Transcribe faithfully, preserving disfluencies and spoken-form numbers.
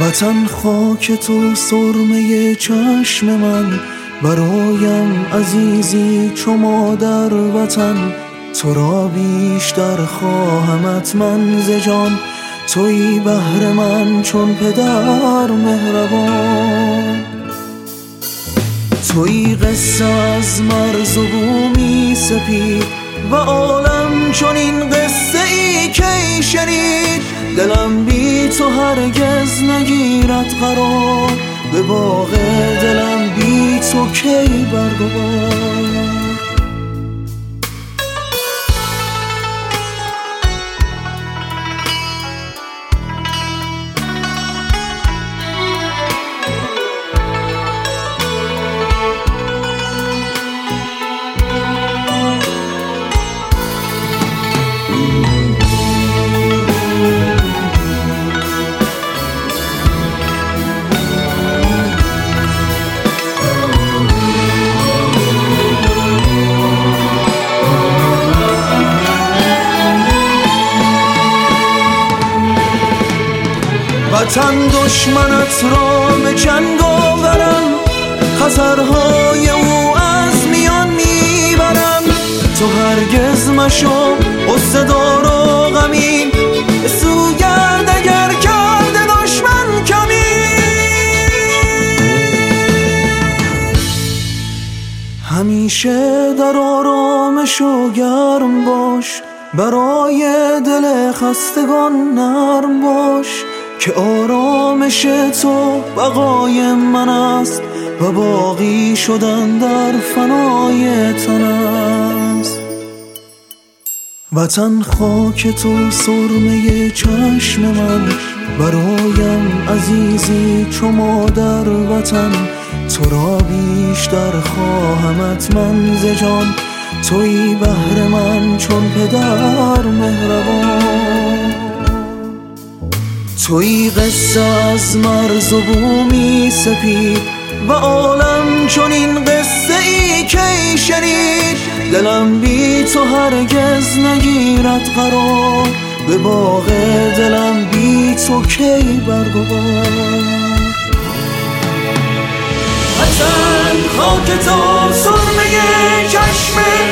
وطن خاک تو سرمه چشم من، برایم عزیزی چو مادر وطن. تو را بیشتر خواهمت من ز جان، تویی بهر من چون پدر مهربان. تویی قصه از مرز و بومی سپید، و عالم چون این قصه ای کی شنید. دلم بی تو هرگز نگیرد قرار، به باغ دلم بی تو کی برگوار. وطن دشمنت را به جنگ آورم، خطرهای او از میان میبرم. تو هرگز مشو غصه دار و غمین، سوگرد اگر کرده دشمن کمی. همیشه در آرامش و گرم باش، برای دل خستگان نرم باش. که آرامش تو بقای من است، و باقی شدن در فنای تن است. وطن خاک تو سرمه چشم من، برایم عزیزی چو مادر وطن. تو را بیشتر خواهمت من ز جان، تویی بهر من چون پدر مهربان. تویی قصه از مرز و بومی سپید، و عالم چون این قصه ای کی شنید. دلم بی تو هرگز نگیرد قرار، به باغ دلم بی تو کی برگوار. وطن خاک تو سرمه چشم